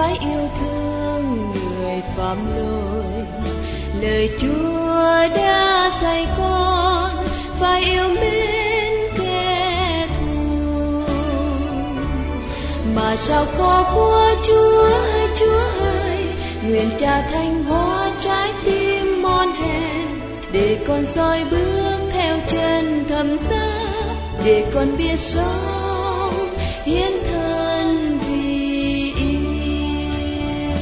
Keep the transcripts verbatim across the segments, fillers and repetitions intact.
phải yêu thương người phạm lỗi. Lời Chúa đã dạy con phải yêu mến kẻ thù. Mà sao khó của Chúa ơi, Chúa ơi, nguyện Cha thanh hóa trái tim mòn hèn, để con soi bước theo chân thầm giá, để con biết sống hiến thân vì yêu.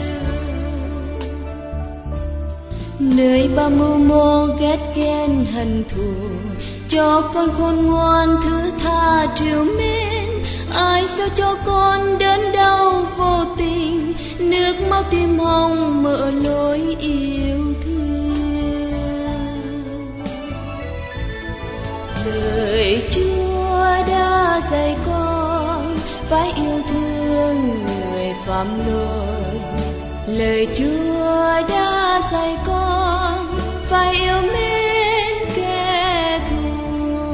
Nơi bao mưu mô ghét ghen hận thù, cho con khôn ngoan thứ tha trìu mến. Ai sao cho con đớn đau vô tình, nước máu tim hồng mở lối yêu thương. Lời Chúa đã dạy con phải yêu thương người phạm lỗi. Lời Chúa đã dạy con phải yêu mến kẻ thù.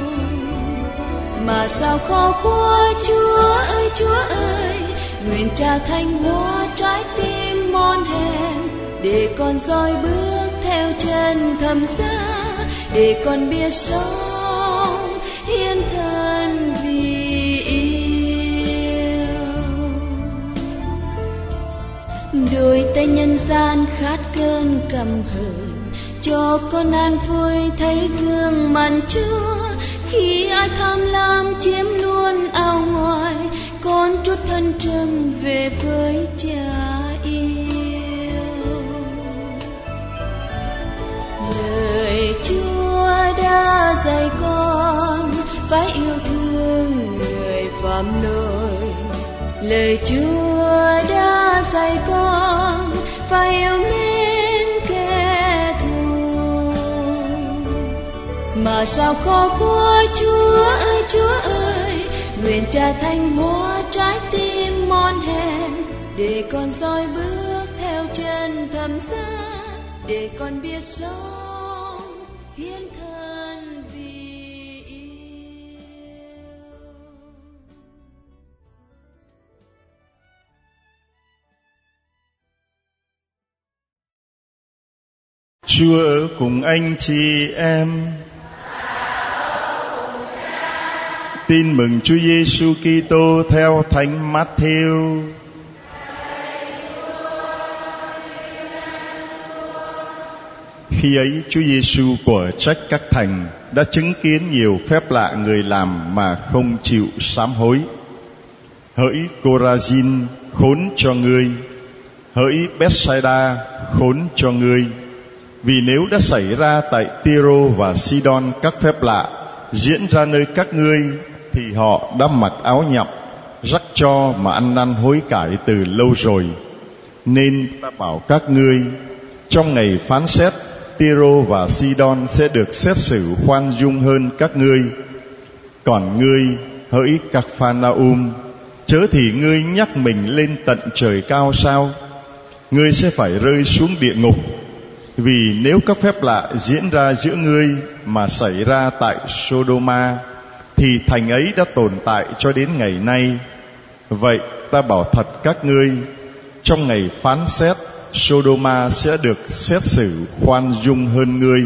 Mà sao khó của Chúa ơi, Chúa ơi, nguyện Cha thanh hóa trái tim mòn hèn, để con soi bước theo chân thầm giá, để con biết sống hiến thân vì yêu. Đôi tay nhân gian khát cơn căm hờn, cho con an vui thấy gương mặt Chúa. Khi ai tham lam chiếm luôn ao ngoài, con trút thân trần về với Cha yêu. Lời Chúa đã dạy con phải yêu thương người phạm lỗi. Lời Chúa đã dạy con phải yêu mến kẻ thù. Mà sao khó của Chúa ơi, Chúa ơi, nguyện Cha thanh hóa trái tim mòn hèn, để con soi bước theo chân thầm giá, để con biết sống hiến thân vì yêu. Chúa ở cùng anh chị em. Tin mừng Chúa Giêsu Kitô theo Thánh Matthew. Khi ấy Chúa Giêsu của trách các thành đã chứng kiến nhiều phép lạ người làm mà không chịu sám hối. Hỡi Cô-ra-din, khốn cho ngươi! Hỡi Bét-sai-đa, khốn cho ngươi! Vì nếu đã xảy ra tại Ti-rô và Si-đon các phép lạ diễn ra nơi các ngươi, thì họ đã mặc áo nhậm, rắc cho mà ăn năn hối cải từ lâu rồi. Nên ta bảo các ngươi, trong ngày phán xét, Ti-rô và Si-đon sẽ được xét xử khoan dung hơn các ngươi. Còn ngươi, hỡi Các-pha-na-um, chớ thì ngươi nhắc mình lên tận trời cao sao? Ngươi sẽ phải rơi xuống địa ngục. Vì nếu các phép lạ diễn ra giữa ngươi mà xảy ra tại Sodoma, thì thành ấy đã tồn tại cho đến ngày nay. Vậy ta bảo thật các ngươi, trong ngày phán xét, Sodoma sẽ được xét xử khoan dung hơn ngươi.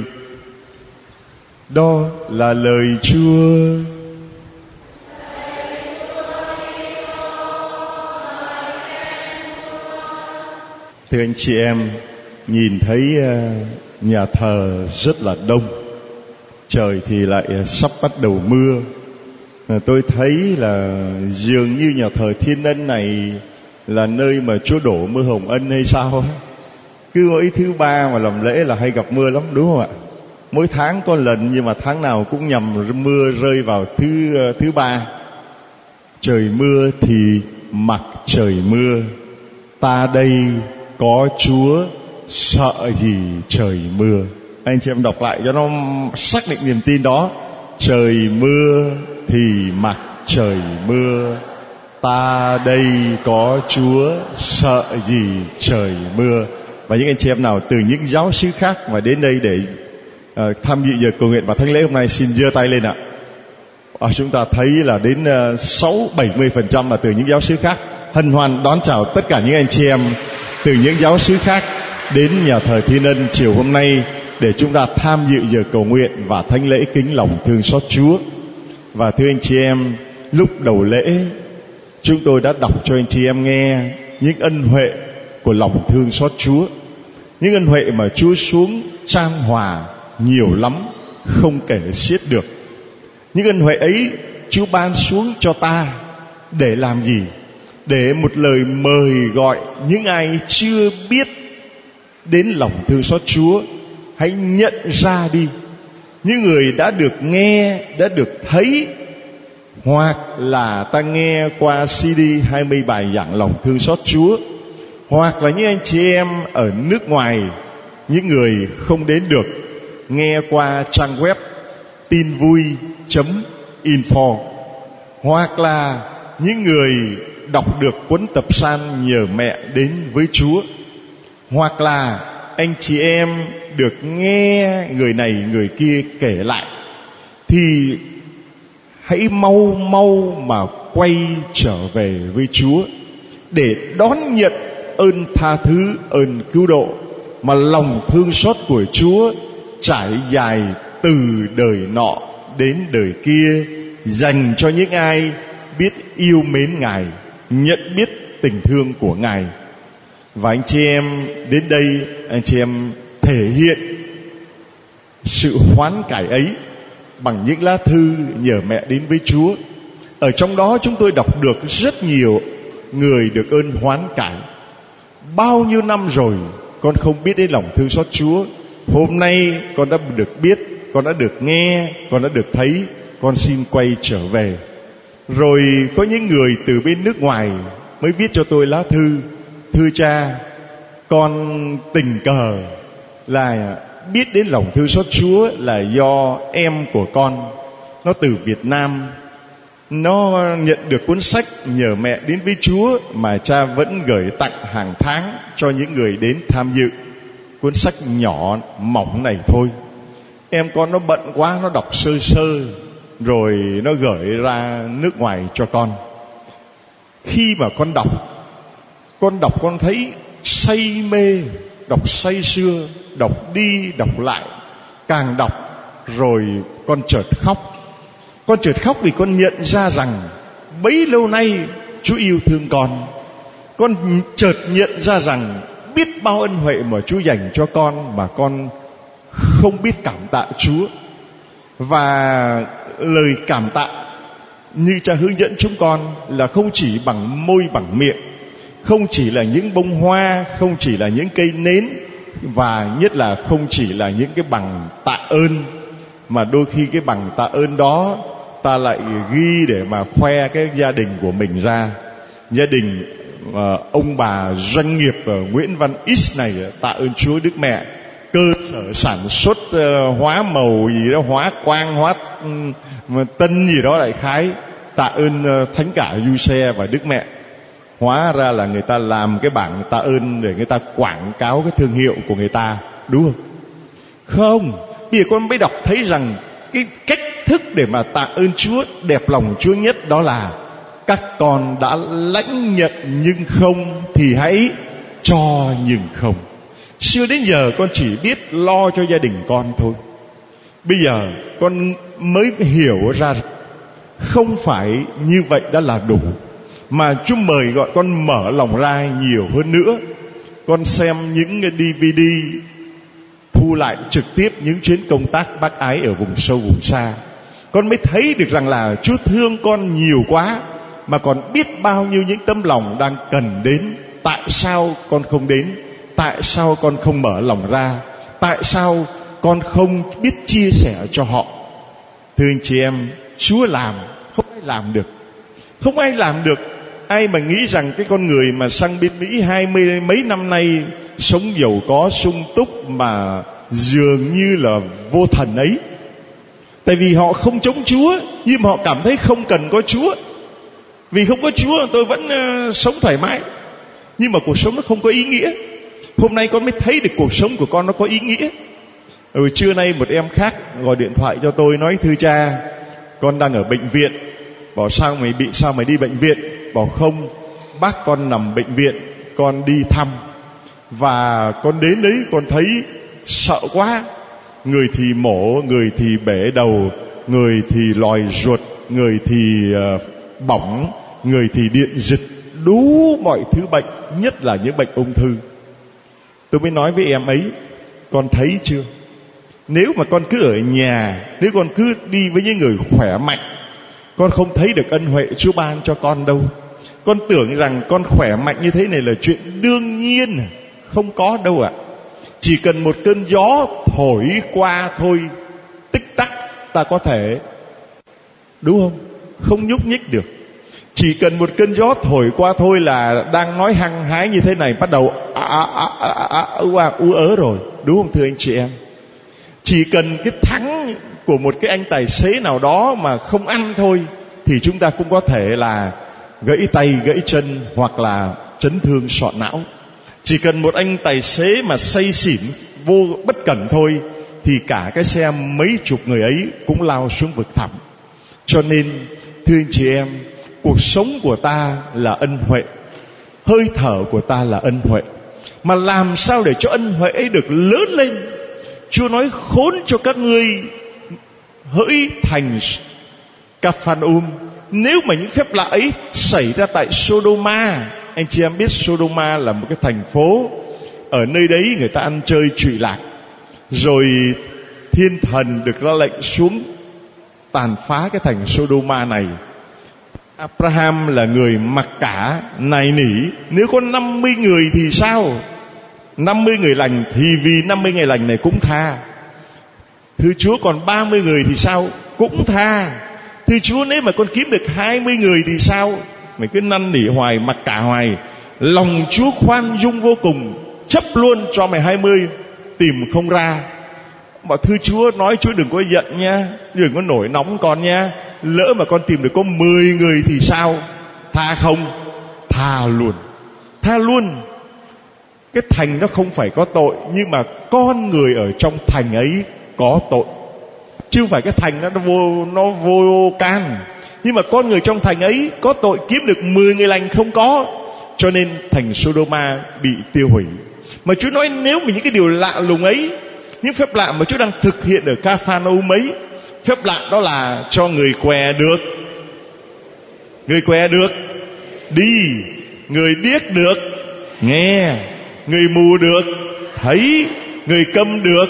Đó là lời Chúa. Thưa anh chị em, nhìn thấy nhà thờ rất là đông, trời thì lại sắp bắt đầu mưa. Tôi thấy là dường như nhà thờ Thiên Ân này là nơi mà Chúa đổ mưa hồng ân hay sao. Cứ mỗi thứ ba mà làm lễ là hay gặp mưa lắm, đúng không ạ? Mỗi tháng có lần, nhưng mà tháng nào cũng nhằm mưa rơi vào thứ thứ ba. Trời mưa thì mặc trời mưa, ta đây có Chúa, sợ gì trời mưa. Anh chị em đọc lại cho nó xác định niềm tin đó. Trời mưa thì mặc trời mưa, ta đây có Chúa, sợ gì trời mưa. Và những anh chị em nào từ những giáo xứ khác mà đến đây để uh, tham dự giờ cầu nguyện và thánh lễ hôm nay, xin giơ tay lên ạ. À, chúng ta thấy là đến sáu bảy mươi phần trăm là từ những giáo xứ khác. hân hoan đón chào tất cả những anh chị em từ những giáo xứ khác đến nhà thờ Thiên Ân chiều hôm nay để chúng ta tham dự giờ cầu nguyện và thánh lễ kính lòng thương xót Chúa. Và thưa anh chị em, lúc đầu lễ chúng tôi đã đọc cho anh chị em nghe những ân huệ của lòng thương xót Chúa, những ân huệ mà Chúa xuống chan hòa nhiều lắm, không kể xiết được. Những ân huệ ấy Chúa ban xuống cho ta để làm gì? Để một lời mời gọi những ai chưa biết đến lòng thương xót Chúa, hãy nhận ra đi. Những người đã được nghe, đã được thấy, hoặc là ta nghe qua xê đê hai mươi bài giảng lòng thương xót Chúa, hoặc là những anh chị em ở nước ngoài, những người không đến được, nghe qua trang web tin vui chấm info, hoặc là những người đọc được cuốn tập san nhờ mẹ đến với Chúa, hoặc là anh chị em được nghe người này người kia kể lại, thì hãy mau mau mà quay trở về với Chúa để đón nhận ơn tha thứ, ơn cứu độ mà lòng thương xót của Chúa trải dài từ đời nọ đến đời kia, dành cho những ai biết yêu mến Ngài, nhận biết tình thương của Ngài. Và anh chị em đến đây, anh chị em thể hiện sự hoán cải ấy bằng những lá thư nhờ mẹ đến với Chúa. Ở trong đó chúng tôi đọc được rất nhiều người được ơn hoán cải. Bao nhiêu năm rồi con không biết đến lòng thương xót Chúa, hôm nay con đã được biết, con đã được nghe, con đã được thấy, con xin quay trở về. Rồi có những người từ bên nước ngoài mới viết cho tôi lá thư: thưa cha, con tình cờ là biết đến lòng thương xót Chúa là do em của con, nó từ Việt Nam, nó nhận được cuốn sách nhờ mẹ đến với Chúa mà cha vẫn gửi tặng hàng tháng cho những người đến tham dự. Cuốn sách nhỏ mỏng này thôi, em con nó bận quá, nó đọc sơ sơ rồi nó gửi ra nước ngoài cho con. Khi mà con đọc, con đọc con thấy say mê, đọc say sưa, đọc đi đọc lại, càng đọc rồi con chợt khóc. Con chợt khóc vì con nhận ra rằng bấy lâu nay Chúa yêu thương con. Con chợt nhận ra rằng biết bao ân huệ mà Chúa dành cho con mà con không biết cảm tạ Chúa. Và lời cảm tạ như cha hướng dẫn chúng con là không chỉ bằng môi bằng miệng, không chỉ là những bông hoa, không chỉ là những cây nến, và nhất là không chỉ là những cái bằng tạ ơn, mà đôi khi cái bằng tạ ơn đó ta lại ghi để mà khoe cái gia đình của mình ra. Gia đình uh, ông bà doanh nghiệp uh, Nguyễn Văn X này tạ ơn Chúa Đức Mẹ, cơ sở sản xuất uh, hóa màu gì đó, hóa quang, hóa um, tân gì đó đại khái, tạ ơn uh, Thánh Cả Du Xe và Đức Mẹ. Hóa ra là người ta làm cái bảng tạ ơn để người ta quảng cáo cái thương hiệu của người ta, đúng không? Không, bây giờ con mới đọc thấy rằng cái cách thức để mà tạ ơn Chúa đẹp lòng Chúa nhất đó là các con đã lãnh nhận nhưng không thì hãy cho nhưng không. Xưa đến giờ con chỉ biết lo cho gia đình con thôi. Bây giờ con mới hiểu ra không phải như vậy đã là đủ, mà Chúa mời gọi con mở lòng ra nhiều hơn nữa. Con xem những đê vê đê thu lại trực tiếp những chuyến công tác bác ái ở vùng sâu vùng xa, con mới thấy được rằng là Chúa thương con nhiều quá, mà còn biết bao nhiêu những tấm lòng đang cần đến. Tại sao con không đến? Tại sao con không mở lòng ra? Tại sao con không biết chia sẻ cho họ? Thưa anh chị em, Chúa làm, không ai làm được. Không ai làm được. Ai mà nghĩ rằng cái con người mà sang bên Mỹ hai mươi mấy năm nay sống giàu có sung túc mà dường như là vô thần ấy. Tại vì họ không chống Chúa, nhưng mà họ cảm thấy không cần có Chúa. Vì không có Chúa tôi vẫn uh, sống thoải mái. Nhưng mà cuộc sống nó không có ý nghĩa. Hôm nay con mới thấy được cuộc sống của con nó có ý nghĩa. Rồi trưa nay một em khác gọi điện thoại cho tôi nói: thưa cha, con đang ở bệnh viện. Bảo sao mày bị sao mày đi bệnh viện? Bảo không, bác con nằm bệnh viện, con đi thăm, và con đến đấy con thấy sợ quá. Người thì mổ, người thì bể đầu, người thì lòi ruột, người thì uh, bỏng, người thì điện giật, đủ mọi thứ bệnh, nhất là những bệnh ung thư. Tôi mới nói với em ấy, con thấy chưa? Nếu mà con cứ ở nhà, nếu con cứ đi với những người khỏe mạnh, con không thấy được ân huệ Chúa ban cho con đâu. Con tưởng rằng con khỏe mạnh như thế này là chuyện đương nhiên, không có đâu ạ. Chỉ cần một cơn gió thổi qua thôi, tích tắc ta có thể, đúng không? Không nhúc nhích được. Chỉ cần một cơn gió thổi qua thôi là đang nói hăng hái như thế này, bắt đầu à, à, à, à, à, ú à, ú ớ rồi, đúng không thưa anh chị em? Chỉ cần cái thắng của một cái anh tài xế nào đó mà không ăn thôi, thì chúng ta cũng có thể là gãy tay, gãy chân, hoặc là chấn thương sọ não. Chỉ cần một anh tài xế mà say xỉn, vô bất cẩn thôi, thì cả cái xe mấy chục người ấy cũng lao xuống vực thẳm. Cho nên thưa anh chị em, cuộc sống của ta là ân huệ, hơi thở của ta là ân huệ. Mà làm sao để cho ân huệ ấy được lớn lên? Chúa nói khốn cho các ngươi hỡi thành Capharnaum, nếu mà những phép lạ ấy xảy ra tại Sodoma. Anh chị em biết Sodoma là một cái thành phố, ở nơi đấy người ta ăn chơi trụy lạc, rồi thiên thần được ra lệnh xuống tàn phá cái thành Sodoma này. Abraham là người mặc cả nài nỉ, nếu có năm mươi người thì sao? năm mươi người lành thì vì năm mươi ngày lành này cũng tha. Thưa Chúa, còn ba mươi người thì sao? Cũng tha. Thưa Chúa, nếu mà con kiếm được hai mươi người thì sao? Mày cứ năn nỉ hoài, mặc cả hoài. Lòng Chúa khoan dung vô cùng, chấp luôn cho mày hai mươi, tìm không ra. Mà thưa Chúa, nói Chúa đừng có giận nha, đừng có nổi nóng con nha. Lỡ mà con tìm được có mười người thì sao? Tha không? Tha luôn. Tha luôn. Cái thành nó không phải có tội, nhưng mà con người ở trong thành ấy có tội. Chứ không phải cái thành nó vô, nó vô can. Nhưng mà con người trong thành ấy có tội, kiếm được mười người lành không có. Cho nên thành Sodoma bị tiêu hủy. Mà Chúa nói nếu mà những cái điều lạ lùng ấy, những phép lạ mà Chúa đang thực hiện ở Capharnaum ấy, phép lạ đó là cho người què được, người què được đi, người điếc được nghe, người mù được thấy, người câm được,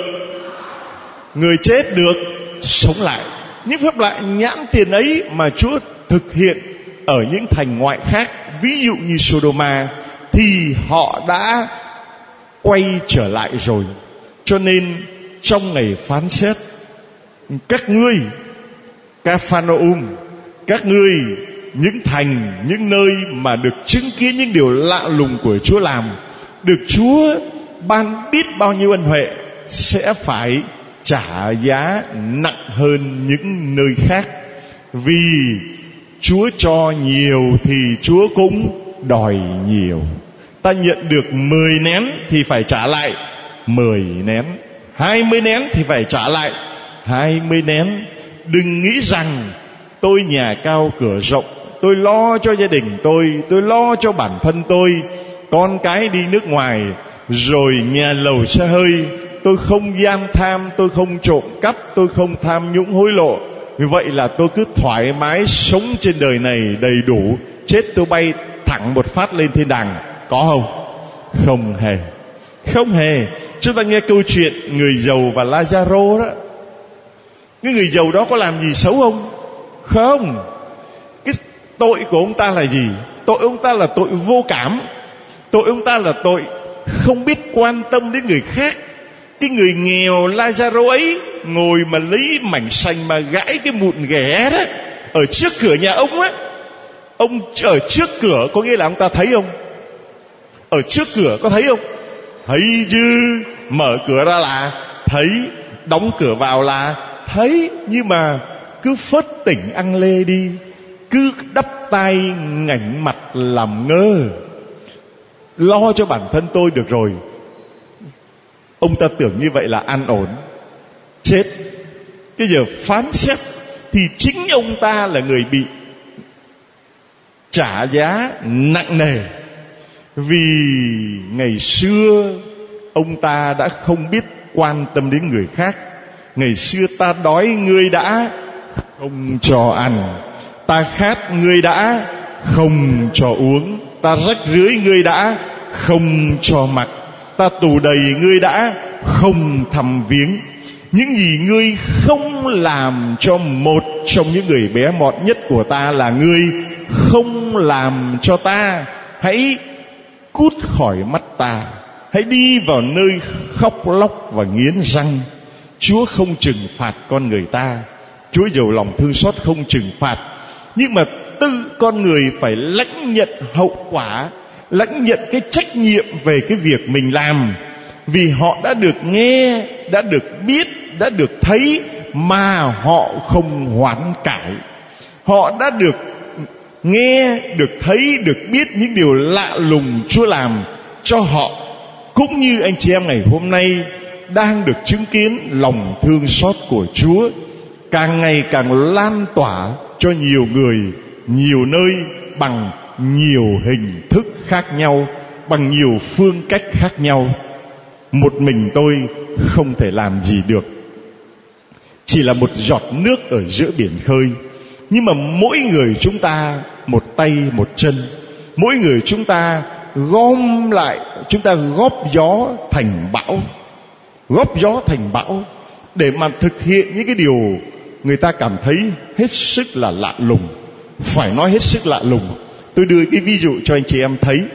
người chết được sống lại. Những phép lạ nhãn tiền ấy mà Chúa thực hiện ở những thành ngoại khác, ví dụ như Sodoma, thì họ đã quay trở lại rồi. Cho nên trong ngày phán xét, các ngươi Capharnaum, các ngươi những thành, những nơi mà được chứng kiến những điều lạ lùng của Chúa làm, được Chúa ban biết bao nhiêu ân huệ, sẽ phải trả giá nặng hơn những nơi khác. Vì Chúa cho nhiều thì Chúa cũng đòi nhiều. Ta nhận được mười nén thì phải trả lại mười nén, hai mươi nén thì phải trả lại hai mươi nén. Đừng nghĩ rằng tôi nhà cao cửa rộng, tôi lo cho gia đình tôi, tôi lo cho bản thân tôi, con cái đi nước ngoài, rồi nhà lầu xe hơi, tôi không gian tham, tôi không trộm cắp, tôi không tham nhũng hối lộ, vì vậy là tôi cứ thoải mái sống trên đời này đầy đủ, chết tôi bay thẳng một phát lên thiên đàng. Có không? Không hề. Không hề. Chúng ta nghe câu chuyện người giàu và Lazaro đó. Cái người giàu đó có làm gì xấu không? Không. Cái tội của ông ta là gì? Tội ông ta là tội vô cảm. Tội ông ta là tội không biết quan tâm đến người khác. Cái người nghèo Lazaro ấy ngồi mà lấy mảnh sành mà gãi cái mụn ghẻ đó ở trước cửa nhà ông á. Ông ở trước cửa có nghĩa là ông ta thấy không? Ở trước cửa có thấy không? Thấy chứ. Mở cửa ra là thấy, đóng cửa vào là thấy. Nhưng mà cứ phớt tỉnh ăn lê đi, cứ đắp tay ngảnh mặt làm ngơ, lo cho bản thân tôi được rồi. Ông ta tưởng như vậy là an ổn. Chết. Cái giờ phán xét thì chính ông ta là người bị trả giá nặng nề. Vì ngày xưa ông ta đã không biết quan tâm đến người khác. Ngày xưa ta đói ngươi đã không cho ăn, ta khát ngươi đã không cho uống, ta rách rưới ngươi đã không cho mặc, ta tù đầy ngươi đã không thăm viếng. Những gì ngươi không làm cho một trong những người bé mọn nhất của ta là ngươi không làm cho ta. Hãy cút khỏi mắt ta, hãy đi vào nơi khóc lóc và nghiến răng. Chúa không trừng phạt con người ta, Chúa giàu lòng thương xót không trừng phạt, nhưng mà tự con người phải lãnh nhận hậu quả, lãnh nhận cái trách nhiệm về cái việc mình làm. Vì họ đã được nghe, đã được biết, đã được thấy mà họ không hoán cải. Họ đã được nghe, được thấy, được biết những điều lạ lùng Chúa làm cho họ. Cũng như anh chị em ngày hôm nay đang được chứng kiến lòng thương xót của Chúa càng ngày càng lan tỏa cho nhiều người, nhiều nơi, bằng nhiều hình thức khác nhau, bằng nhiều phương cách khác nhau. Một mình tôi không thể làm gì được, chỉ là một giọt nước ở giữa biển khơi. Nhưng mà mỗi người chúng ta một tay một chân, mỗi người chúng ta gom lại, chúng ta góp gió thành bão, góp gió thành bão để mà thực hiện những cái điều người ta cảm thấy hết sức là lạ lùng. Phải nói hết sức lạ lùng. Tôi đưa cái ví dụ cho anh chị em thấy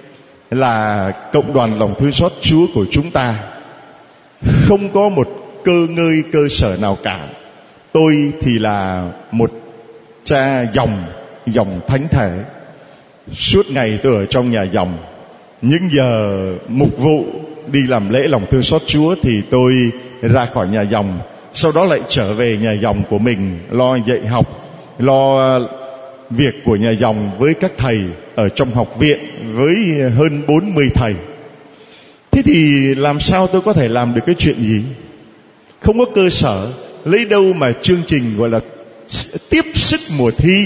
là cộng đoàn lòng thương xót Chúa của chúng ta không có một cơ ngơi cơ sở nào cả. Tôi thì là một cha dòng, dòng thánh thể. Suốt ngày tôi ở trong nhà dòng. Những giờ mục vụ đi làm lễ lòng thương xót Chúa thì tôi ra khỏi nhà dòng, sau đó lại trở về nhà dòng của mình, lo dạy học, lo việc của nhà dòng với các thầy ở trong học viện với hơn bốn mươi thầy. Thế thì làm sao tôi có thể làm được cái chuyện gì? Không có cơ sở, lấy đâu mà chương trình gọi là tiếp sức mùa thi.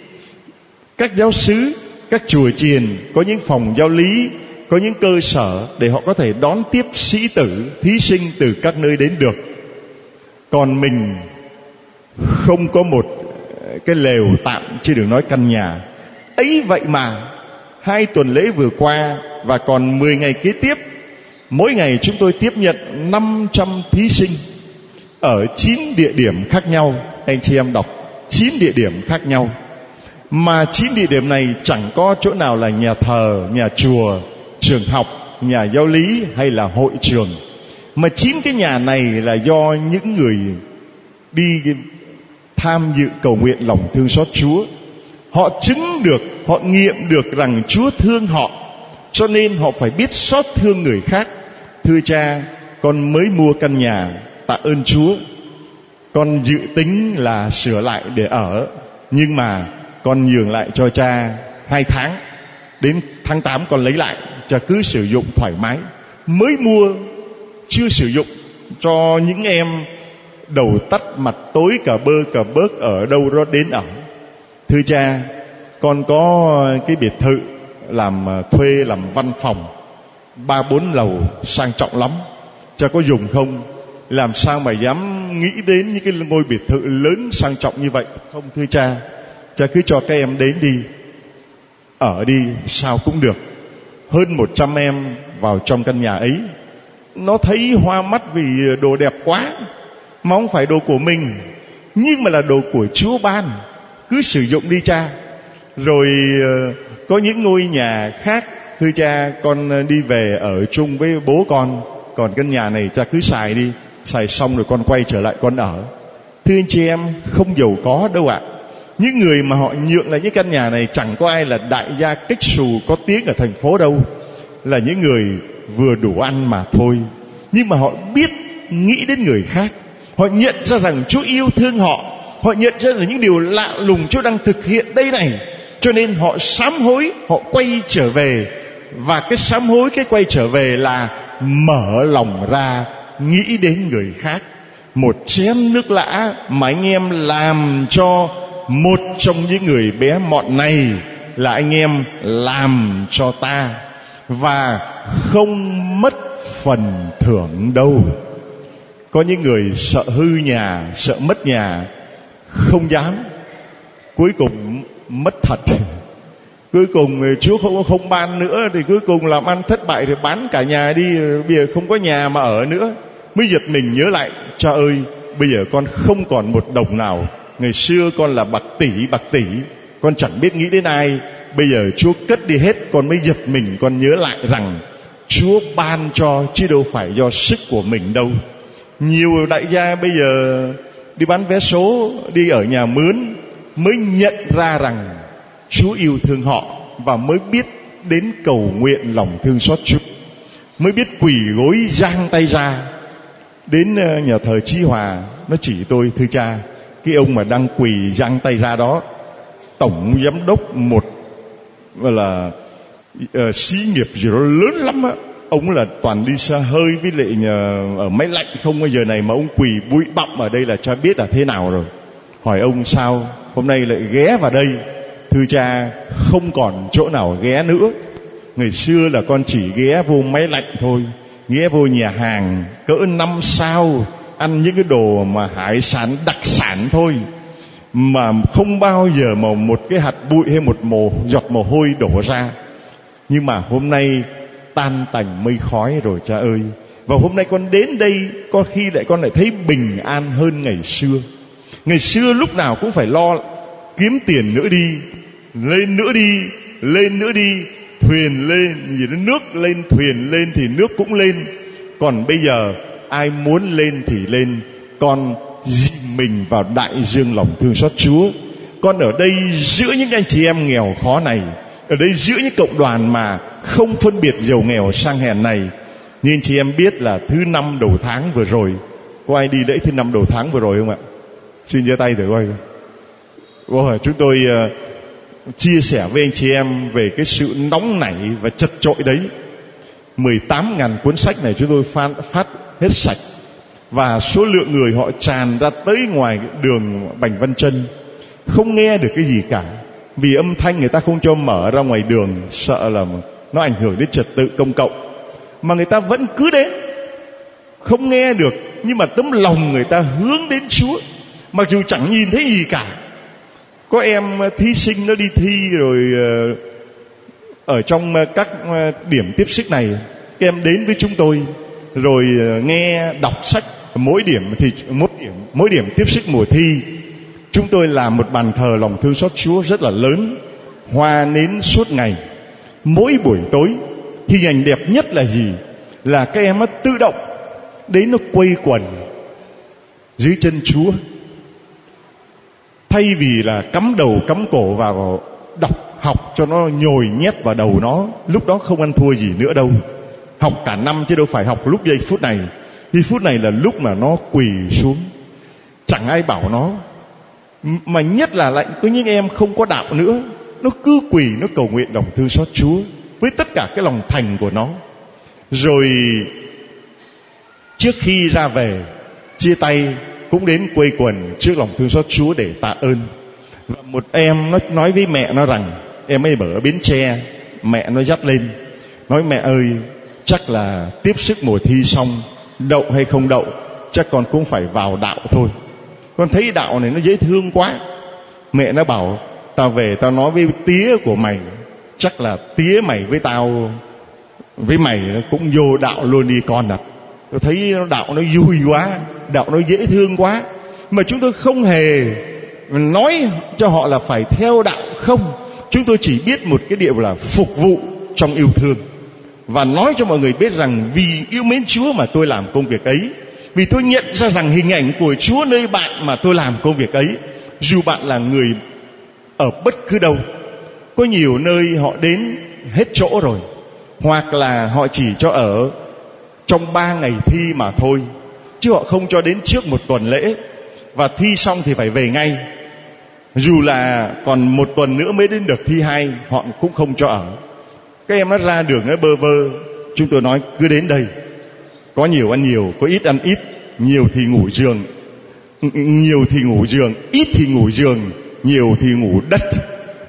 Các giáo xứ, các chùa chiền có những phòng giáo lý, có những cơ sở để họ có thể đón tiếp sĩ tử, thí sinh từ các nơi đến được. Còn mình không có một cái lều tạm, chứ đừng nói căn nhà. Ấy vậy mà hai tuần lễ vừa qua và còn mười ngày kế tiếp, mỗi ngày chúng tôi tiếp nhận năm trăm thí sinh ở chín địa điểm khác nhau. Anh chị em đọc, chín địa điểm khác nhau. Mà chín địa điểm này chẳng có chỗ nào là nhà thờ, nhà chùa, trường học, nhà giáo lý hay là hội trường. Mà chín cái nhà này là do những người đi tham dự cầu nguyện lòng thương xót Chúa. Họ chứng được, họ nghiệm được rằng Chúa thương họ, cho nên họ phải biết xót thương người khác. Thưa cha, con mới mua căn nhà, tạ ơn Chúa. Con dự tính là sửa lại để ở, nhưng mà con nhường lại cho cha hai tháng. Đến tháng tám con lấy lại, cha cứ sử dụng thoải mái. Mới mua, chưa sử dụng, cho những em đầu tắt mặt tối cả bơ cả bớt ở đâu đó đến ở. Thưa cha, con có cái biệt thự làm thuê, làm văn phòng ba bốn lầu sang trọng lắm, cha có dùng không? Làm sao mà dám nghĩ đến những cái ngôi biệt thự lớn sang trọng như vậy? Không thưa cha, cha cứ cho các em đến đi, ở đi, sao cũng được. Hơn một trăm em vào trong căn nhà ấy, nó thấy hoa mắt vì đồ đẹp quá, mà không phải đồ của mình, nhưng mà là đồ của Chúa ban. Cứ sử dụng đi cha. Rồi có những ngôi nhà khác, thưa cha, con đi về ở chung với bố con, còn căn nhà này cha cứ xài đi, xài xong rồi con quay trở lại con ở. Thưa anh chị em, không giàu có đâu ạ. Những người mà họ nhượng lại những căn nhà này chẳng có ai là đại gia kích xù có tiếng ở thành phố đâu, là những người vừa đủ ăn mà thôi. Nhưng mà họ biết nghĩ đến người khác, họ nhận ra rằng Chúa yêu thương họ, họ nhận ra là những điều lạ lùng Chúa đang thực hiện đây này, cho nên họ sám hối, họ quay trở về. Và cái sám hối, cái quay trở về là mở lòng ra nghĩ đến người khác. Một chén nước lã mà anh em làm cho một trong những người bé mọn này là anh em làm cho ta và không mất phần thưởng đâu. Có những người sợ hư nhà, sợ mất nhà, không dám, cuối cùng mất thật. Cuối cùng Chúa không không ban nữa, thì cuối cùng làm ăn thất bại, thì bán cả nhà đi, bây giờ không có nhà mà ở nữa. Mới giật mình nhớ lại, cha ơi, bây giờ con không còn một đồng nào. Ngày xưa con là bạc tỷ bạc tỷ, con chẳng biết nghĩ đến ai. Bây giờ Chúa cất đi hết, con mới giật mình, con nhớ lại rằng Chúa ban cho chứ đâu phải do sức của mình đâu. Nhiều đại gia bây giờ đi bán vé số, đi ở nhà mướn, mới nhận ra rằng Chúa yêu thương họ, và mới biết đến cầu nguyện lòng thương xót Chúa, mới biết quỳ gối giang tay ra. Đến nhà thờ Chí Hòa, nó chỉ tôi: thưa cha, cái ông mà đang quỳ giang tay ra đó, tổng giám đốc một gọi là uh, xí nghiệp gì đó lớn lắm á. Ông là toàn đi xa hơi với lại nhà, ở máy lạnh không. Bây giờ này mà ông quỳ bụi bặm ở đây là cha biết là thế nào rồi. Hỏi ông sao hôm nay lại ghé vào đây? Thưa cha, không còn chỗ nào ghé nữa. Ngày xưa là con chỉ ghé vô máy lạnh thôi, ghé vô nhà hàng cỡ năm sao, ăn những cái đồ mà hải sản đặc sản thôi, mà không bao giờ mà một cái hạt bụi hay một mồ giọt mồ hôi đổ ra. Nhưng mà hôm nay tan tành mây khói rồi cha ơi. Và hôm nay con đến đây, có khi lại con lại thấy bình an hơn ngày xưa. Ngày xưa lúc nào cũng phải lo kiếm tiền nữa đi, lên nữa đi, lên nữa đi, thuyền lên, gì đó, nước lên, thuyền lên thì nước cũng lên. Còn bây giờ ai muốn lên thì lên. Con dìm mình vào đại dương lòng thương xót Chúa. Con ở đây giữa những anh chị em nghèo khó này, ở đây giữa những cộng đoàn mà không phân biệt giàu nghèo sang hèn này. Như anh chị em biết là thứ năm đầu tháng vừa rồi, có ai đi lễ thứ năm đầu tháng vừa rồi không ạ? Xin giơ tay thử coi. Wow, chúng tôi uh, chia sẻ với anh chị em về cái sự nóng nảy và chật chội đấy. mười tám nghìn cuốn sách này chúng tôi phát, phát hết sạch, và số lượng người họ tràn ra tới ngoài đường Bành Văn Trân, không nghe được cái gì cả, vì âm thanh người ta không cho mở ra ngoài đường, sợ là nó ảnh hưởng đến trật tự công cộng. Mà người ta vẫn cứ đến, không nghe được, nhưng mà tấm lòng người ta hướng đến Chúa, mặc dù chẳng nhìn thấy gì cả. Có em thí sinh nó đi thi rồi, ở trong các điểm tiếp sức này, các em đến với chúng tôi rồi nghe đọc sách. Mỗi điểm thì mỗi điểm mỗi điểm tiếp sức mùa thi, chúng tôi làm một bàn thờ lòng thương xót Chúa rất là lớn, hoa nến suốt ngày. Mỗi buổi tối, hình ảnh đẹp nhất là gì? Là các em nó tự động đến, nó quây quần dưới chân Chúa. Thay vì là cắm đầu cắm cổ vào đọc học cho nó nhồi nhét vào đầu nó, lúc đó không ăn thua gì nữa đâu. Học cả năm chứ đâu phải học lúc giây phút này. Giây phút này là lúc mà nó quỳ xuống, chẳng ai bảo nó. Mà nhất là lại có những em không có đạo nữa, nó cứ quỳ, nó cầu nguyện lòng thương xót Chúa với tất cả cái lòng thành của nó. Rồi trước khi ra về chia tay cũng đến quây quần trước lòng thương xót Chúa để tạ ơn. Và một em nó nói với mẹ nó rằng, em ấy ở Bến Tre, mẹ nó dắt lên, nói: mẹ ơi, chắc là tiếp sức mùa thi xong, đậu hay không đậu, chắc con cũng phải vào đạo thôi. Con thấy đạo này nó dễ thương quá. Mẹ nó bảo: tao về tao nói với tía của mày, chắc là tía mày với tao với mày cũng vô đạo luôn đi con ạ. Tôi thấy đạo nó vui quá, đạo nó dễ thương quá. Mà chúng tôi không hề nói cho họ là phải theo đạo không. Chúng tôi chỉ biết một cái điều là phục vụ trong yêu thương, và nói cho mọi người biết rằng vì yêu mến Chúa mà tôi làm công việc ấy. Vì tôi nhận ra rằng hình ảnh của Chúa nơi bạn mà tôi làm công việc ấy. Dù bạn là người ở bất cứ đâu, có nhiều nơi họ đến hết chỗ rồi, hoặc là họ chỉ cho ở trong ba ngày thi mà thôi, chứ họ không cho đến trước một tuần lễ, và thi xong thì phải về ngay. Dù là còn một tuần nữa mới đến đợt thi hai, họ cũng không cho ở. Các em nó ra đường nó bơ vơ, chúng tôi nói cứ đến đây, có nhiều ăn nhiều, có ít ăn ít, nhiều thì ngủ giường, nhiều thì ngủ giường, ít thì ngủ giường, nhiều thì ngủ đất.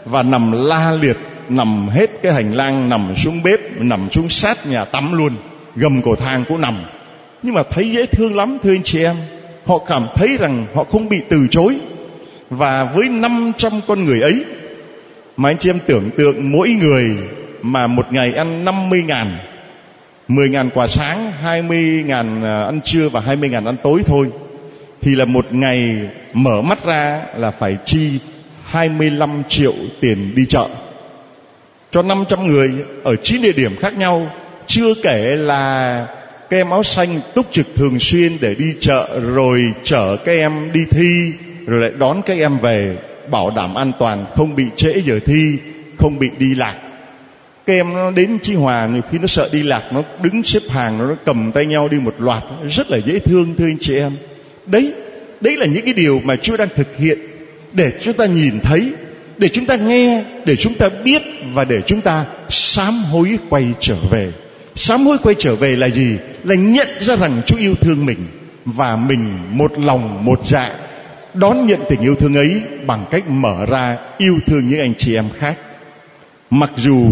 và nằm la liệt, nằm hết cái hành lang, nằm xuống bếp, nằm xuống sát nhà tắm luôn, gầm cầu thang cũng nằm. Nhưng mà thấy dễ thương lắm thưa anh chị em. Họ cảm thấy rằng họ không bị từ chối. Và với năm trăm con người ấy, mà anh chị em tưởng tượng mỗi người mà một ngày ăn năm mươi ngàn, mười ngàn quà sáng, hai mươi ngàn ăn trưa và hai mươi ngàn ăn tối thôi, thì là một ngày mở mắt ra là phải chi hai mươi lăm triệu tiền đi chợ cho năm trăm người ở chín địa điểm khác nhau. Chưa kể là các em áo xanh túc trực thường xuyên để đi chợ, rồi chở các em đi thi, rồi lại đón các em về, bảo đảm an toàn, không bị trễ giờ thi, không bị đi lạc. Các em nó đến Chí Hòa nhiều khi nó sợ đi lạc, nó đứng xếp hàng, nó cầm tay nhau đi một loạt, rất là dễ thương thưa anh chị em. Đấy, đấy là những cái điều mà Chúa đang thực hiện để chúng ta nhìn thấy, để chúng ta nghe, để chúng ta biết và để chúng ta sám hối quay trở về. Sám hối quay trở về là gì? Là nhận ra rằng Chúa yêu thương mình và mình một lòng một dạ đón nhận tình yêu thương ấy bằng cách mở ra yêu thương những anh chị em khác. Mặc dù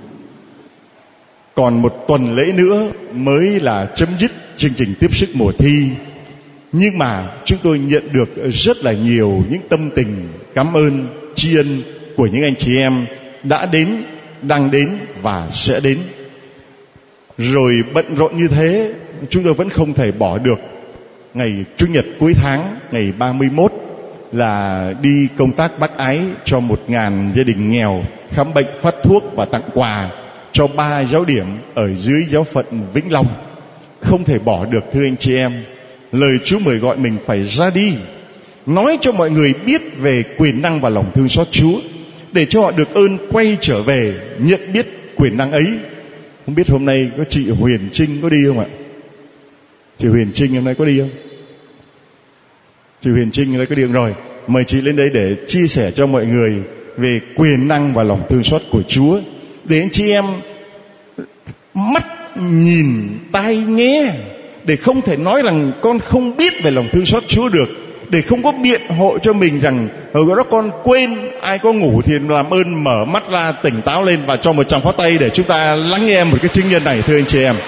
còn một tuần lễ nữa mới là chấm dứt chương trình tiếp sức mùa thi, nhưng mà chúng tôi nhận được rất là nhiều những tâm tình cảm ơn, tri ân của những anh chị em đã đến, đang đến và sẽ đến. Rồi bận rộn như thế, chúng tôi vẫn không thể bỏ được ngày Chủ nhật cuối tháng, ngày ba mươi mốt là đi công tác bác ái cho một ngàn gia đình nghèo, khám bệnh, phát thuốc và tặng quà cho ba giáo điểm ở dưới giáo phận Vĩnh Long. Không thể bỏ được thưa anh chị em. Lời Chúa mời gọi mình phải ra đi, nói cho mọi người biết về quyền năng và lòng thương xót Chúa, để cho họ được ơn quay trở về nhận biết quyền năng ấy. Không biết hôm nay có chị Huyền Trinh có đi không ạ? Chị Huyền Trinh hôm nay có đi không? Chị Huyền Trinh hôm nay có đi không? Rồi, mời chị lên đây để chia sẻ cho mọi người về quyền năng và lòng thương xót của Chúa, để anh chị em mắt nhìn, tai nghe, để không thể nói rằng con không biết về lòng thương xót Chúa được, để không có biện hộ cho mình rằng hồi đó con quên, ai có ngủ thì làm ơn mở mắt ra tỉnh táo lên và cho một tràng pháo tay để chúng ta lắng nghe một cái chứng nhân này thưa anh chị em.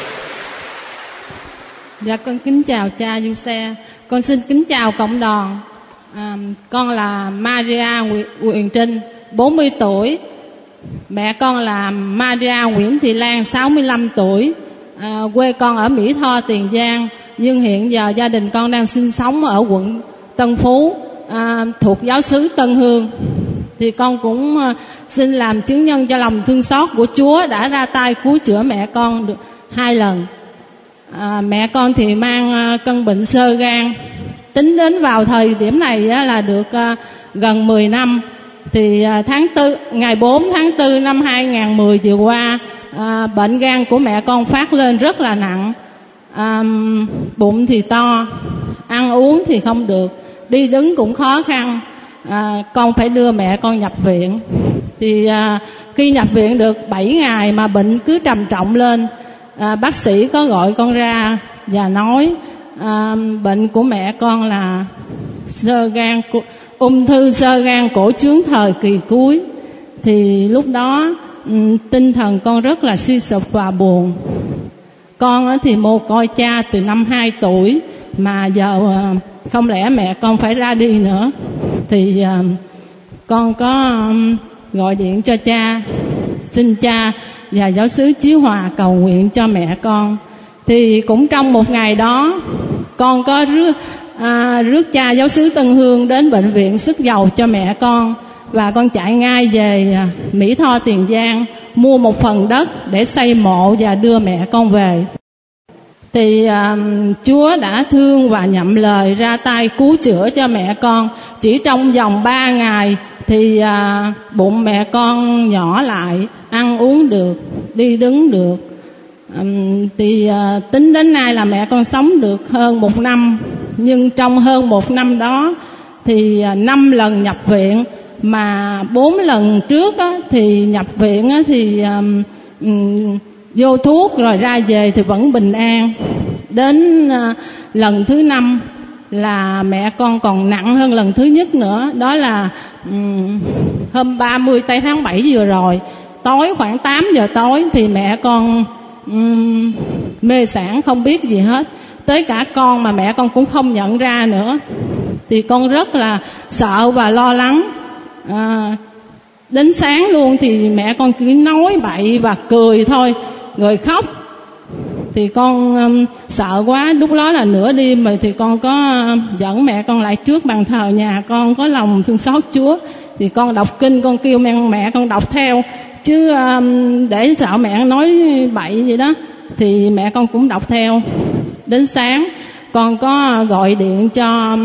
Dạ, con kính chào cha Du Xe, con xin kính chào cộng đoàn. À, con là Maria Nguyễn Trinh, bốn mươi tuổi. Mẹ con là Maria Nguyễn Thị Lan, sáu mươi lăm tuổi. À, quê con ở Mỹ Tho, Tiền Giang, nhưng hiện giờ gia đình con đang sinh sống ở quận Tân Phú, à, thuộc giáo xứ Tân Hương. Thì con cũng à, xin làm chứng nhân cho lòng thương xót của Chúa đã ra tay cứu chữa mẹ con được hai lần. À, mẹ con thì mang à, cân bệnh xơ gan, tính đến vào thời điểm này á, là được à, gần mười năm. Thì à, tháng tư, ngày bốn tháng tư năm hai nghìn mười vừa qua, à, bệnh gan của mẹ con phát lên rất là nặng. À, bụng thì to, ăn uống thì không được, đi đứng cũng khó khăn. À, con phải đưa mẹ con nhập viện. Thì à, khi nhập viện được bảy ngày mà bệnh cứ trầm trọng lên. À, bác sĩ có gọi con ra và nói à, bệnh của mẹ con là xơ gan, ung thư xơ gan cổ trướng thời kỳ cuối. Thì lúc đó um, tinh thần con rất là suy sụp và buồn. Con thì mồ côi cha từ năm hai tuổi, mà giờ uh, không lẽ mẹ con phải ra đi nữa. Thì uh, con có um, gọi điện cho cha, xin cha và giáo xứ Chí Hòa cầu nguyện cho mẹ con. Thì cũng trong một ngày đó, con có rước, à, rước cha giáo xứ Tân Hương đến bệnh viện sức dầu cho mẹ con. Và con chạy ngay về Mỹ Tho, Tiền Giang, mua một phần đất để xây mộ và đưa mẹ con về. Thì à, Chúa đã thương và nhậm lời ra tay cứu chữa cho mẹ con. Chỉ trong vòng ba ngày thì à, bụng mẹ con nhỏ lại, ăn uống được, đi đứng được. À, thì à, tính đến nay là mẹ con sống được hơn một năm. Nhưng trong hơn một năm đó thì à, năm lần nhập viện, mà bốn lần trước á, thì nhập viện á, thì um, um, vô thuốc rồi ra về thì vẫn bình an. Đến uh, lần thứ năm là mẹ con còn nặng hơn lần thứ nhất nữa. Đó là um, hôm ba mươi tây tháng bảy vừa rồi, tối khoảng tám giờ tối thì mẹ con um, mê sản không biết gì hết. Tới cả con mà mẹ con cũng không nhận ra nữa. Thì con rất là sợ và lo lắng. À, đến sáng luôn thì mẹ con cứ nói bậy và cười thôi, rồi khóc. Thì con um, sợ quá. Lúc đó là nửa đêm rồi thì con có uh, dẫn mẹ con lại trước bàn thờ nhà con, có lòng thương xót Chúa. Thì con đọc kinh, con kêu mẹ, mẹ con đọc theo, chứ um, để sợ mẹ nói bậy vậy đó. Thì mẹ con cũng đọc theo. Đến sáng con có gọi điện cho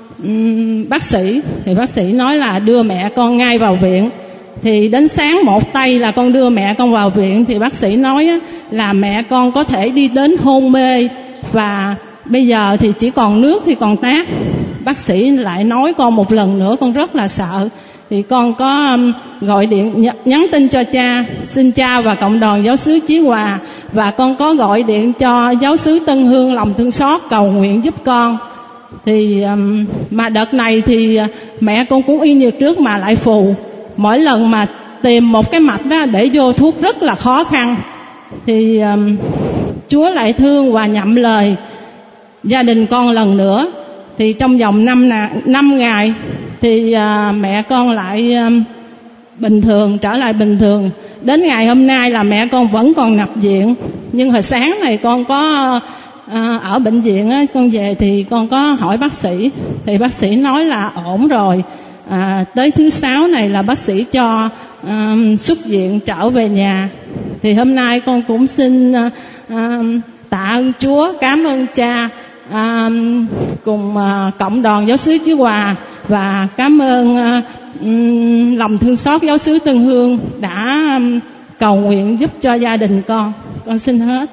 um, bác sĩ. Thì bác sĩ nói là đưa mẹ con ngay vào viện. Thì đến sáng một tay là con đưa mẹ con vào viện. Thì bác sĩ nói á, là mẹ con có thể đi đến hôn mê, và bây giờ thì chỉ còn nước thì còn tát. Bác sĩ lại nói con một lần nữa, con rất là sợ. Thì con có um, gọi điện nhắn tin cho cha, xin cha và cộng đoàn giáo xứ Chí Hòa, và con có gọi điện cho giáo xứ Tân Hương lòng thương xót cầu nguyện giúp con. Thì um, mà đợt này thì mẹ con cũng y như trước mà lại phù. Mỗi lần mà tìm một cái mạch đó để vô thuốc rất là khó khăn. Thì um, Chúa lại thương và nhậm lời gia đình con lần nữa. Thì trong vòng năm ngày thì uh, mẹ con lại um, bình thường, trở lại bình thường. Đến ngày hôm nay là mẹ con vẫn còn nhập viện. Nhưng hồi sáng này con có uh, ở bệnh viện á, con về thì con có hỏi bác sĩ. Thì bác sĩ nói là ổn rồi. À, tới thứ sáu này là bác sĩ cho uh, xuất viện trở về nhà. Thì hôm nay con cũng xin uh, uh, tạ ơn Chúa, cảm ơn cha, uh, cùng uh, cộng đoàn giáo xứ Chí Hòa, và cảm ơn uh, um, lòng thương xót giáo xứ Tân Hương đã um, cầu nguyện giúp cho gia đình con. Con xin hết.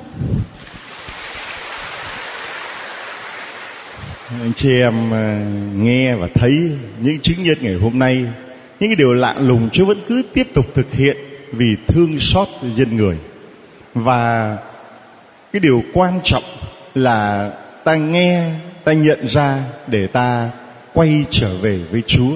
Anh chị em nghe và thấy những chứng nhân ngày hôm nay, những cái điều lạ lùng Chúa vẫn cứ tiếp tục thực hiện vì thương xót dân người. Và cái điều quan trọng là ta nghe, ta nhận ra để ta quay trở về với Chúa.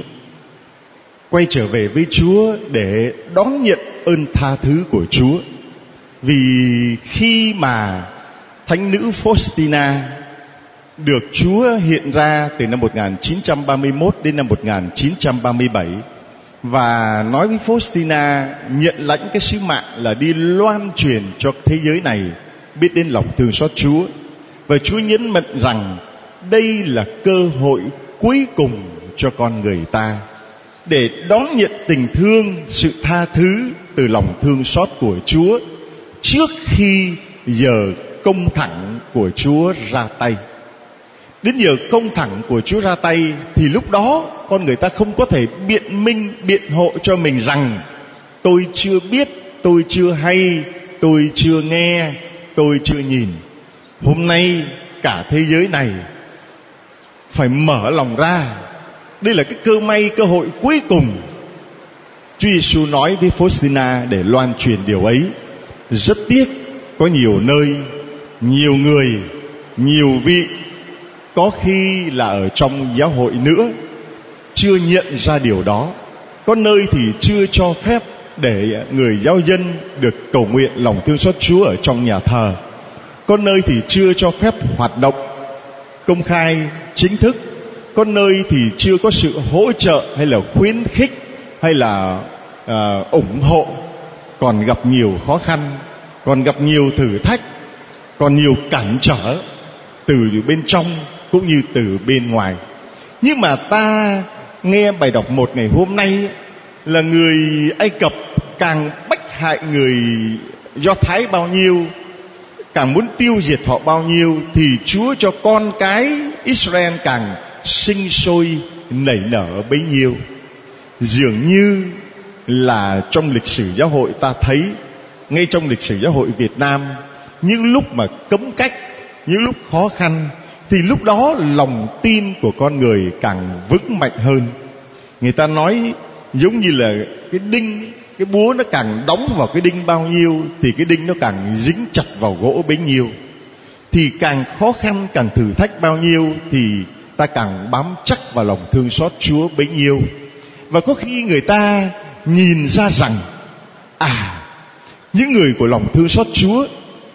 Quay trở về với Chúa để đón nhận ơn tha thứ của Chúa. Vì khi mà Thánh nữ Faustina được Chúa hiện ra từ năm một nghìn chín trăm ba mươi mốt đến năm một nghìn chín trăm ba mươi bảy, và nói với Faustina nhận lãnh cái sứ mạng là đi loan truyền cho thế giới này biết đến lòng thương xót Chúa. Và Chúa nhấn mạnh rằng đây là cơ hội cuối cùng cho con người ta để đón nhận tình thương, sự tha thứ từ lòng thương xót của Chúa trước khi giờ công thẳng của Chúa ra tay. Đến giờ công thẳng của Chúa ra tay thì lúc đó con người ta không có thể biện minh, biện hộ cho mình rằng tôi chưa biết, tôi chưa hay, tôi chưa nghe, tôi chưa nhìn. Hôm nay cả thế giới này phải mở lòng ra. Đây là cái cơ may, cơ hội cuối cùng. Chúa Giêsu nói với Faustina để loan truyền điều ấy. Rất tiếc có nhiều nơi, nhiều người, nhiều vị, có khi là ở trong giáo hội nữa, chưa nhận ra điều đó. Có nơi thì chưa cho phép để người giáo dân được cầu nguyện lòng thương xót Chúa ở trong nhà thờ. Có nơi thì chưa cho phép hoạt động công khai chính thức. Có nơi thì chưa có sự hỗ trợ hay là khuyến khích hay là uh, ủng hộ. Còn gặp nhiều khó khăn, còn gặp nhiều thử thách, còn nhiều cản trở từ bên trong cũng như từ bên ngoài. Nhưng mà ta nghe bài đọc một ngày hôm nay là người Ai Cập càng bách hại người Do Thái bao nhiêu, càng muốn tiêu diệt họ bao nhiêu, thì Chúa cho con cái Israel càng sinh sôi nảy nở bấy nhiêu. Dường như là trong lịch sử giáo hội ta thấy, ngay trong lịch sử giáo hội Việt Nam, những lúc mà cấm cách, những lúc khó khăn, thì lúc đó lòng tin của con người càng vững mạnh hơn. Người ta nói giống như là cái đinh, cái búa nó càng đóng vào cái đinh bao nhiêu thì cái đinh nó càng dính chặt vào gỗ bấy nhiêu. Thì càng khó khăn, càng thử thách bao nhiêu thì ta càng bám chắc vào lòng thương xót Chúa bấy nhiêu. Và có khi người ta nhìn ra rằng à, những người của lòng thương xót Chúa,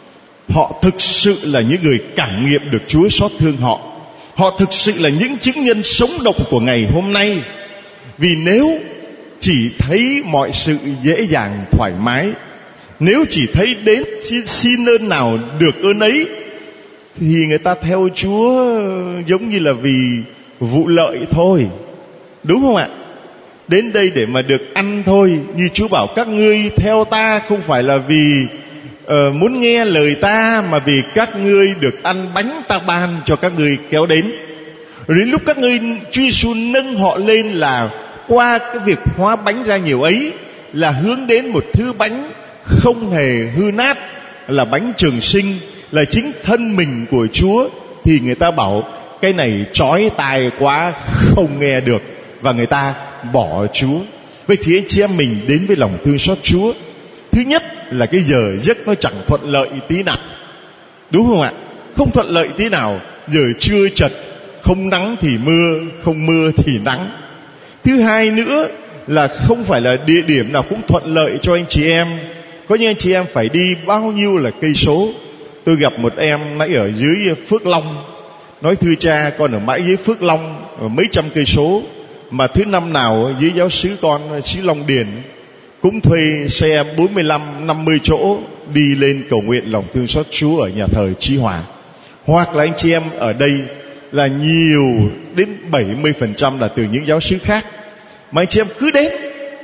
họ thực sự là những người cảm nghiệm được Chúa xót thương họ. Họ thực sự là những chứng nhân sống động của ngày hôm nay. Vì nếu chỉ thấy mọi sự dễ dàng thoải mái, nếu chỉ thấy đến xin ơn nào được ơn ấy, thì người ta theo Chúa giống như là vì vụ lợi thôi, đúng không ạ? Đến đây để mà được ăn thôi. Như Chúa bảo các ngươi theo ta không phải là vì uh, muốn nghe lời ta, mà vì các ngươi được ăn bánh ta ban cho các ngươi kéo đến. Rồi đến lúc các ngươi, Chúa Giêsu nâng họ lên là qua cái việc hóa bánh ra nhiều ấy là hướng đến một thứ bánh không hề hư nát, là bánh trường sinh, là chính thân mình của Chúa. Thì người ta bảo cái này chói tai quá không nghe được, và người ta bỏ Chúa. Vậy thì anh chị em mình đến với lòng thương xót Chúa, thứ nhất là cái giờ giấc nó chẳng thuận lợi tí nào, đúng không ạ? Không thuận lợi tí nào. Giờ trưa chật, không nắng thì mưa, không mưa thì nắng. Thứ hai nữa là không phải là địa điểm nào cũng thuận lợi cho anh chị em. Có những anh chị em phải đi bao nhiêu là cây số. Tôi gặp một em nãy ở dưới Phước Long, nói thưa cha, con ở mãi dưới Phước Long ở mấy trăm cây số, mà thứ năm nào dưới giáo xứ con xứ Long Điền cũng thuê xe bốn mươi lăm năm mươi chỗ đi lên cầu nguyện lòng thương xót Chúa ở nhà thờ Chí Hòa. Hoặc là anh chị em ở đây là nhiều đến bảy mươi phần trăm là từ những giáo xứ khác, mà anh chị em cứ đến,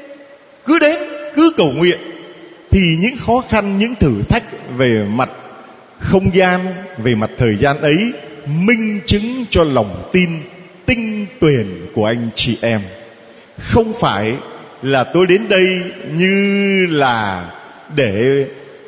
cứ đến, cứ cầu nguyện, thì những khó khăn, những thử thách về mặt không gian, về mặt thời gian ấy minh chứng cho lòng tin tinh tuyền của anh chị em. Không phải là tôi đến đây như là để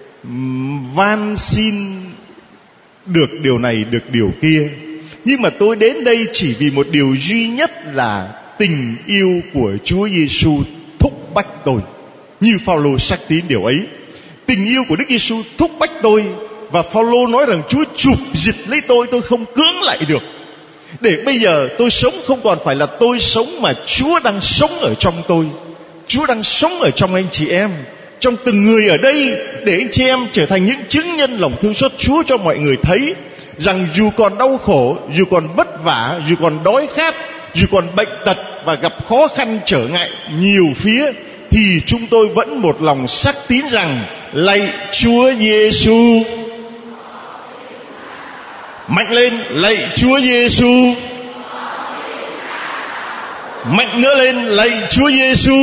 van xin được điều này được điều kia, nhưng mà tôi đến đây chỉ vì một điều duy nhất là tình yêu của Chúa Giêsu thúc bách tôi. Như Phao-lô xác tín điều ấy, tình yêu của Đức Giêsu thúc bách tôi. Và Phao-lô nói rằng Chúa chụp giật lấy tôi, tôi không cưỡng lại được. Để bây giờ tôi sống không còn phải là tôi sống, mà Chúa đang sống ở trong tôi. Chúa đang sống ở trong anh chị em, trong từng người ở đây, để anh chị em trở thành những chứng nhân lòng thương xót Chúa cho mọi người thấy rằng dù còn đau khổ, dù còn vất vả, dù còn đói khát, dù còn bệnh tật và gặp khó khăn trở ngại nhiều phía, thì chúng tôi vẫn một lòng xác tín rằng lạy Chúa Giêsu. Mạnh lên, lạy Chúa Giêsu. Mạnh nữa lên, lạy Chúa Giêsu.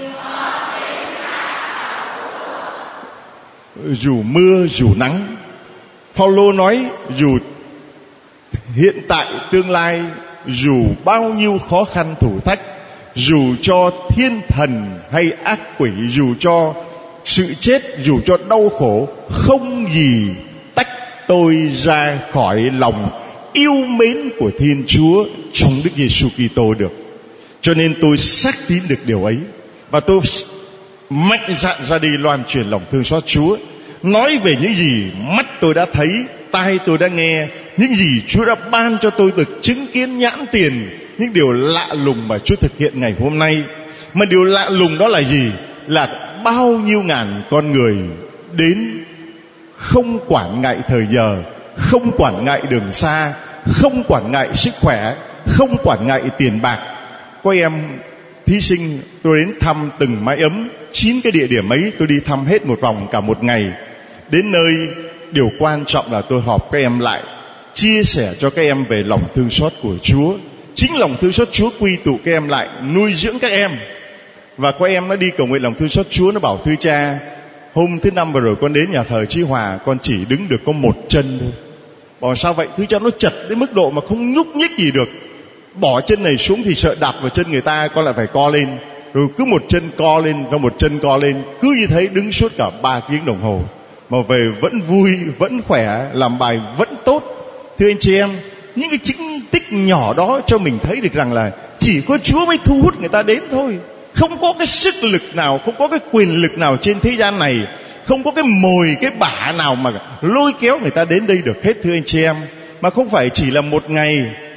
Dù mưa dù nắng, Phao-lô nói dù hiện tại tương lai, dù bao nhiêu khó khăn thử thách, dù cho thiên thần hay ác quỷ, dù cho sự chết, dù cho đau khổ, không gì tách tôi ra khỏi lòng yêu mến của Thiên Chúa trong Đức Giêsu Kitô được. Cho nên tôi xác tín được điều ấy, và tôi mạnh dạn ra đi loan truyền lòng thương xót Chúa, nói về những gì mắt tôi đã thấy, tai tôi đã nghe, những gì Chúa đã ban cho tôi được chứng kiến nhãn tiền, những điều lạ lùng mà Chúa thực hiện ngày hôm nay. Mà điều lạ lùng đó là gì? Là bao nhiêu ngàn con người đến, không quản ngại thời giờ, không quản ngại đường xa, không quản ngại sức khỏe, không quản ngại tiền bạc. Có em thí sinh tôi đến thăm từng mái ấm, chín cái địa điểm ấy tôi đi thăm hết một vòng cả một ngày. Đến nơi, điều quan trọng là tôi họp các em lại, chia sẻ cho các em về lòng thương xót của Chúa. Chính lòng thương xót Chúa quy tụ các em lại, nuôi dưỡng các em. Và có em nó đi cầu nguyện lòng thương xót Chúa, nó bảo thưa cha, hôm thứ năm vừa rồi con đến nhà thờ Chí Hòa, con chỉ đứng được có một chân thôi. Bảo sao vậy? Thưa cha, nó chật đến mức độ mà không nhúc nhích gì được. Bỏ chân này xuống thì sợ đạp vào chân người ta, con lại phải co lên. Rồi cứ một chân co lên, rồi một chân co lên, cứ như thế đứng suốt cả ba tiếng đồng hồ. Mà về vẫn vui, vẫn khỏe, làm bài vẫn tốt. Thưa anh chị em, những cái chứng tích nhỏ đó cho mình thấy được rằng là chỉ có Chúa mới thu hút người ta đến thôi. Không có cái sức lực nào, không có cái quyền lực nào trên thế gian này, không có cái mồi, cái bả nào mà lôi kéo người ta đến đây được hết, thưa anh chị em. Mà không phải chỉ là một ngày,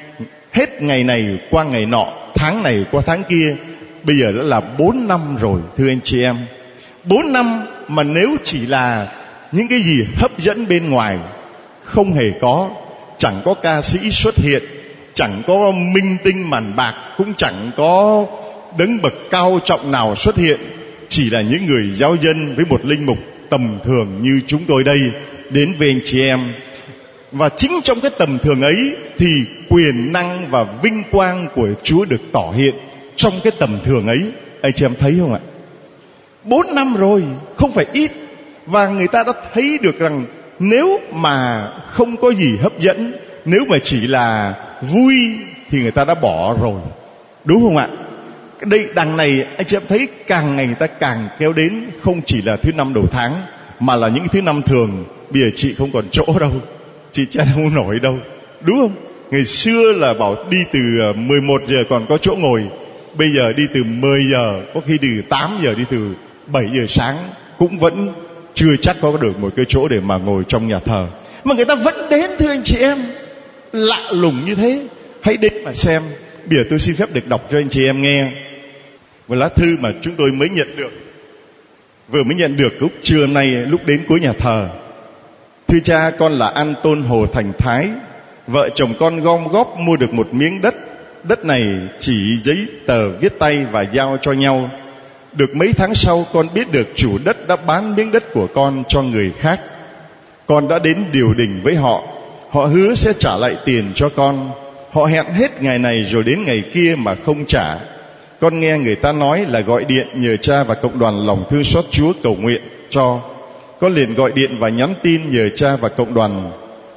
Hết ngày này qua ngày nọ, tháng này qua tháng kia, bây giờ đã là bốn năm rồi thưa anh chị em. Bốn năm mà nếu chỉ là những cái gì hấp dẫn bên ngoài, không hề có, chẳng có ca sĩ xuất hiện, chẳng có minh tinh màn bạc, cũng chẳng có đấng bậc cao trọng nào xuất hiện, chỉ là những người giáo dân với một linh mục tầm thường như chúng tôi đây đến với anh chị em. Và chính trong cái tầm thường ấy thì quyền năng và vinh quang của Chúa được tỏ hiện trong cái tầm thường ấy. Anh chị em thấy không ạ? Bốn năm rồi, không phải ít. Và người ta đã thấy được rằng nếu mà không có gì hấp dẫn, nếu mà chỉ là vui thì người ta đã bỏ rồi, đúng không ạ? Đây đằng này anh chị em thấy càng ngày người ta càng kéo đến, không chỉ là thứ năm đầu tháng mà là những thứ năm thường. Bây giờ chị không còn chỗ đâu, chị chen không nổi đâu, đúng không? Ngày xưa là bảo đi từ mười một giờ còn có chỗ ngồi, bây giờ đi từ mười giờ, có khi đi từ tám giờ, đi từ bảy giờ sáng cũng vẫn chưa chắc có được một cái chỗ để mà ngồi trong nhà thờ. Mà người ta vẫn đến thưa anh chị em, lạ lùng như thế. Hãy đến mà xem. Bây giờ tôi xin phép được đọc cho anh chị em nghe một lá thư mà chúng tôi mới nhận được, vừa mới nhận được lúc trưa nay lúc đến cuối nhà thờ. Thưa cha, con là Anton Hồ Thành Thái. Vợ chồng con gom góp mua được một miếng đất. Đất này chỉ giấy tờ viết tay và giao cho nhau. Được mấy tháng sau, con biết được chủ đất đã bán miếng đất của con cho người khác. Con đã đến điều đình với họ. Họ hứa sẽ trả lại tiền cho con. Họ hẹn hết ngày này rồi đến ngày kia mà không trả. Con nghe người ta nói là gọi điện nhờ cha và cộng đoàn lòng thương xót Chúa cầu nguyện cho. Con liền gọi điện và nhắn tin nhờ cha và cộng đoàn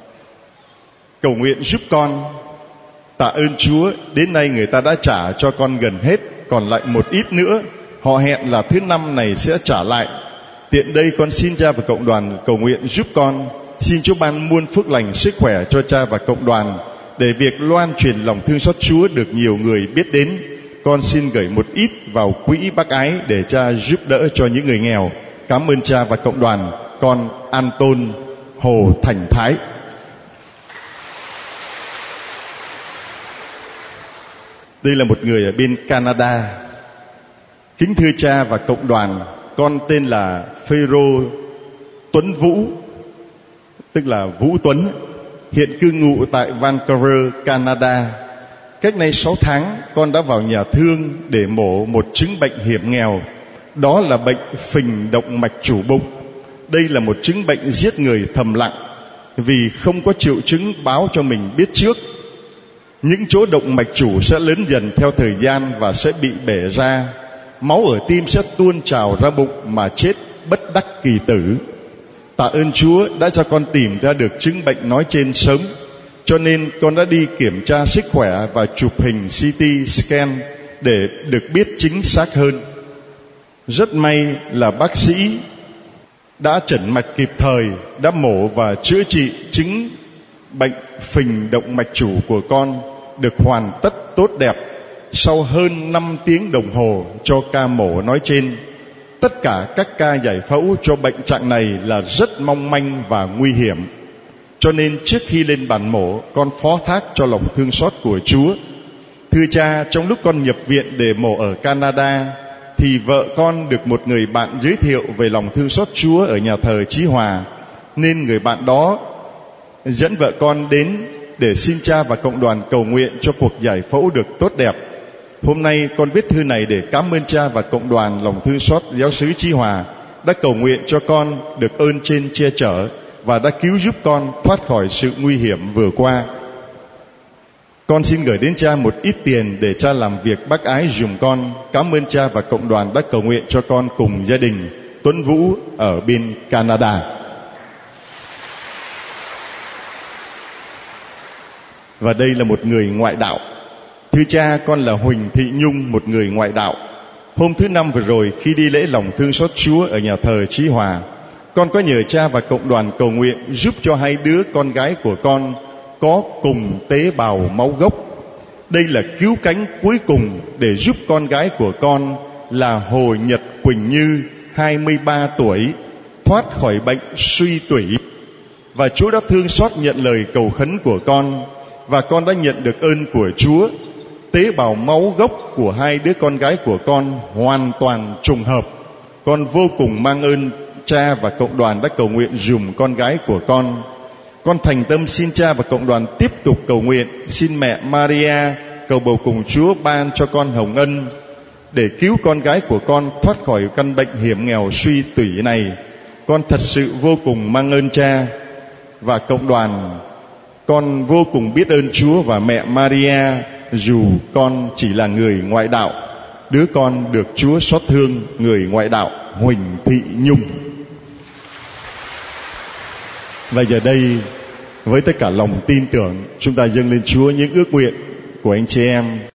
cầu nguyện giúp con. Tạ ơn Chúa, đến nay người ta đã trả cho con gần hết, còn lại một ít nữa. Họ hẹn là thứ năm này sẽ trả lại. Tiện đây con xin cha và cộng đoàn cầu nguyện giúp con. Xin Chúa ban muôn phước lành sức khỏe cho cha và cộng đoàn, để việc loan truyền lòng thương xót Chúa được nhiều người biết đến. Con xin gửi một ít vào quỹ bác ái để cha giúp đỡ cho những người nghèo. Cảm ơn cha và cộng đoàn. Con Anton Hồ Thành Thái. Đây là một người ở bên Canada. Kính thưa cha và cộng đoàn, con tên là Phêrô Tuấn Vũ, tức là Vũ Tuấn, hiện cư ngụ tại Vancouver, Canada. Cách nay sáu tháng, con đã vào nhà thương để mổ một chứng bệnh hiểm nghèo. Đó là bệnh phình động mạch chủ bụng. Đây là một chứng bệnh giết người thầm lặng, vì không có triệu chứng báo cho mình biết trước. Những chỗ động mạch chủ sẽ lớn dần theo thời gian và sẽ bị bể ra. Máu ở tim sẽ tuôn trào ra bụng mà chết bất đắc kỳ tử. Tạ ơn Chúa đã cho con tìm ra được chứng bệnh nói trên sớm, cho nên con đã đi kiểm tra sức khỏe và chụp hình xê tê scan để được biết chính xác hơn. Rất may là bác sĩ đã chẩn mạch kịp thời, đã mổ và chữa trị chứng bệnh phình động mạch chủ của con được hoàn tất tốt đẹp sau hơn năm tiếng đồng hồ cho ca mổ nói trên. Tất cả các ca giải phẫu cho bệnh trạng này là rất mong manh và nguy hiểm. Cho nên trước khi lên bàn mổ, con phó thác cho lòng thương xót của Chúa. Thưa cha, trong lúc con nhập viện để mổ ở Canada, thì vợ con được một người bạn giới thiệu về lòng thương xót Chúa ở nhà thờ Chí Hòa, nên người bạn đó dẫn vợ con đến để xin cha và cộng đoàn cầu nguyện cho cuộc giải phẫu được tốt đẹp. Hôm nay con viết thư này để cảm ơn cha và cộng đoàn lòng thương xót giáo xứ Chí Hòa đã cầu nguyện cho con được ơn trên che chở và đã cứu giúp con thoát khỏi sự nguy hiểm vừa qua. Con xin gửi đến cha một ít tiền để cha làm việc bác ái giùm con. Cảm ơn cha và cộng đoàn đã cầu nguyện cho con cùng gia đình Tuấn Vũ ở bên Canada. Và đây là một người ngoại đạo. Thưa cha, con là Huỳnh Thị Nhung, một người ngoại đạo. Hôm thứ năm vừa rồi, khi đi lễ lòng thương xót Chúa ở nhà thờ Chí Hòa, con có nhờ cha và cộng đoàn cầu nguyện giúp cho hai đứa con gái của con có cùng tế bào máu gốc. Đây là cứu cánh cuối cùng để giúp con gái của con là Hồ Nhật Quỳnh Như, hai mươi ba tuổi, thoát khỏi bệnh suy tủy. Và Chúa đã thương xót nhận lời cầu khấn của con. và con đã nhận được ơn của Chúa. Tế bào máu gốc của hai đứa con gái của con hoàn toàn trùng hợp. Con vô cùng mang ơn cha và cộng đoàn đã cầu nguyện dùm con gái của con. Con thành tâm xin cha và cộng đoàn tiếp tục cầu nguyện, xin mẹ Maria cầu bầu cùng Chúa ban cho con hồng ân để cứu con gái của con thoát khỏi căn bệnh hiểm nghèo suy tủy này. Con thật sự vô cùng mang ơn cha và cộng đoàn. Con vô cùng biết ơn Chúa và mẹ Maria, dù con chỉ là người ngoại đạo, đứa con được Chúa xót thương, người ngoại đạo Huỳnh Thị Nhung. Và giờ đây, với tất cả lòng tin tưởng, chúng ta dâng lên Chúa những ước nguyện của anh chị em.